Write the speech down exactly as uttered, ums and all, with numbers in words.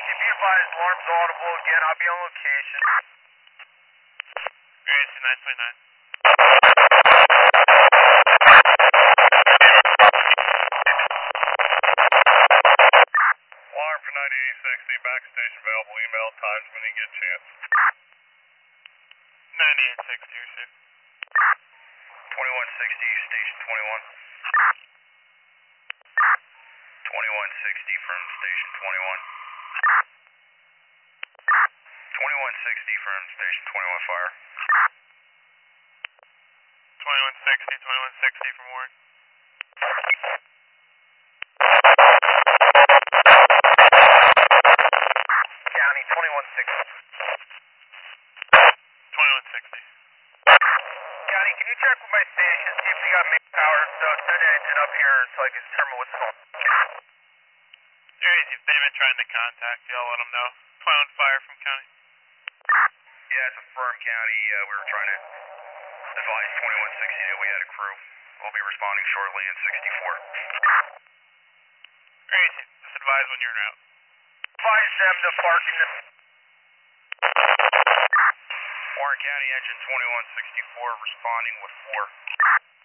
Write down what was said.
be advised, alarm's audible. Again, I'll be on location. Aries nine twenty-nine. Alarm for ninety-eight sixty, backstation available. Email times when you get a chance. ninety-eight sixty, you're safe. twenty-one sixty, station twenty-one. twenty-one sixty from station twenty-one. twenty-one sixty from station twenty-one fire. twenty-one sixty, twenty-one sixty from Warren. County twenty-one sixty. twenty-one sixty. County, can you check with my station, see if we got main power, so send an engine up here so I can determine what's going on. Aries, if they've been trying to contact you, I'll let them know. twenty-one fire from county. Yeah, it's a firm county. Uh, we were trying to advise twenty-one sixty that we had a crew. We'll be responding shortly in sixty-four. Aries, just advise when you're en route. Advise them to park in the... Warren County engine twenty-one sixty-four responding with four.